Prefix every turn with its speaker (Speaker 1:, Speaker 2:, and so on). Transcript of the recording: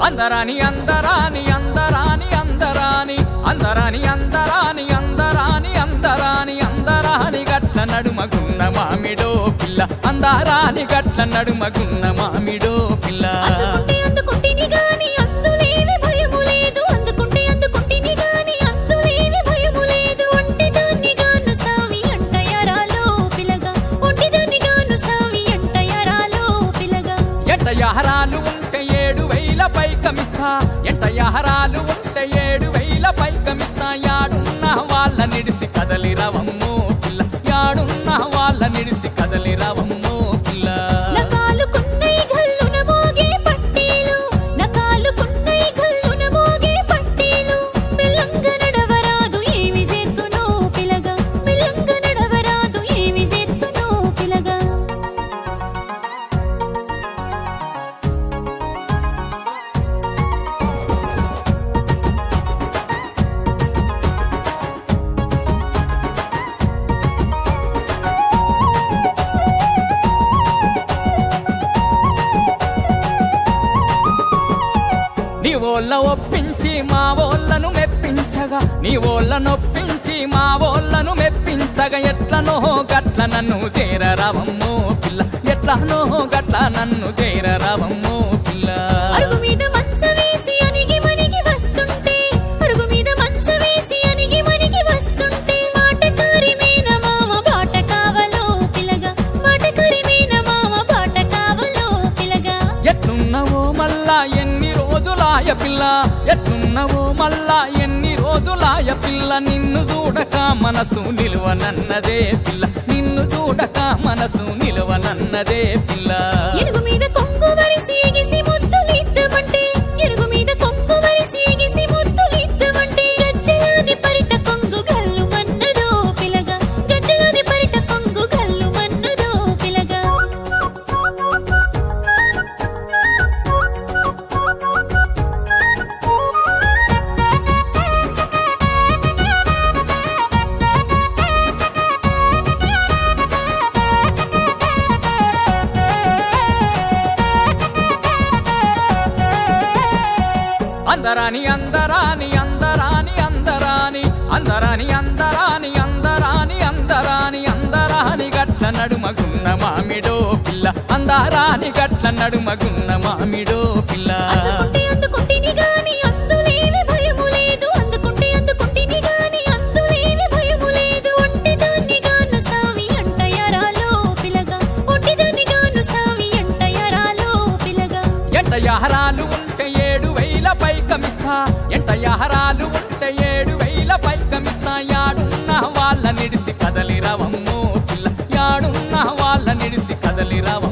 Speaker 1: అందరాని అందరాని అందరాని అందరాని అందరాని అందరాని అందరాని అందరాని అందరాని గట్ల నడుమగున్న మామిడో పిల్ల అందరాని గట్ల నడుమగున్న మామిడో పిల్ల
Speaker 2: అందుకుంటేని గాని అందులేని భయము లేదు అందుకుంటేని గాని అందులేని భయము లేదు ఒంటిదాన్ని గాను సావి అంటయారాలో పిల్లగా ఒంటిదాన్ని గాను సావి అంటయారాలో పిల్లగా
Speaker 1: ఎంట యహరాలు ఉంటే 7,000 పైకమిస్తా ఎంట యహరాలు ఉంటే 7,000 పైకమిస్తా యాడున్న వాళ్ళ నిడిసి కదలి రవమ్మో పిల్ల యాడున్న వాళ్ళ నిడిసి కదలి రవమ్మో పిల్ల
Speaker 2: నకాలుకున్నై గల్లున మోగే పట్టీలు నకాలుకున్నై గల్లున మోగే పట్టీలు పిల్లంగ నడవరాదు ఏమి చేతునో పిల్లగా పిల్లంగ నడవరాదు ఏమి చేతునో పిల్లగా
Speaker 1: నీ ఓళ్ళ ఒప్పించి మా ఓళ్ళను మెప్పించగా నీ ఓళ్ళ నొప్పించి మా ఓళ్ళను మెప్పించగా ఎట్లనో గట్ల నన్ను చేరరావమ్మో పిల్ల ఎట్లనో గట్ల నన్ను చేరరావమ్మో పిల్ల
Speaker 2: అడుగు మీద మంచ వేసి అనిగి మనిగి వస్తుంటే అడుగు మీద మంచ వేసి అనిగి మనిగి వస్తుంటే మాటకారి మీన మామ బాట కావలో పిల్లగా మాటకారి మీన మామ బాట కావలో పిల్లగా
Speaker 1: ఎట్లున్నవో మళ్ళా ఎన్ని రోజులాయ పిల్ల ఎట్లున్నవో మళ్ళా ఎన్ని రోజులాయ పిల్ల నిన్ను చూడక మనసు నిలువనన్నదే పిల్ల నిన్ను చూడక మనసు నిలువనన్నదే పిల్ల
Speaker 2: ఎడుగు మీద కొంగు వరిసి ఎగిసి ముద్దులిద్దమంటే ఎడుగు మీద కొంగు వరిసి ఎగిసి ముద్దులిద్దమంటే గజ్జలాది పరిట కొంగు గల్లు మన్నదో పిల్లగా గజ్జలాది పరిట కొంగు గల్లు మన్నదో పిల్లగా
Speaker 1: అందరాని అందరాని అందరాని అందరాని అందరాని అందరాని అందరాని అందరాని అందరాని గట్ల నడుమగున్న మామిడో పిల్ల అందరాని గట్ల నడుమగున్న మామిడో పిల్ల
Speaker 2: అందుకుంటేని గాని అందులేని భయము లేదు అందుకుంటేని గాని అందులేని భయము లేదు ఒంటిదాన్ని గాను సావి అంటయారాలో పిల్లగా ఒంటిదాన్ని గాను సావి అంటయారాలో పిల్లగా
Speaker 1: ఎంట యహరాలు ఉంటే 7,000 పైకమిస్తా ఎంట యహరాలు ఉంటే 7,000 పైకమిస్తా యాడున్న వాళ్ళ నిడిసి కదలి రవమ్మో పిల్ల యాడున్న వాళ్ళ నిడిసి కదలి రవ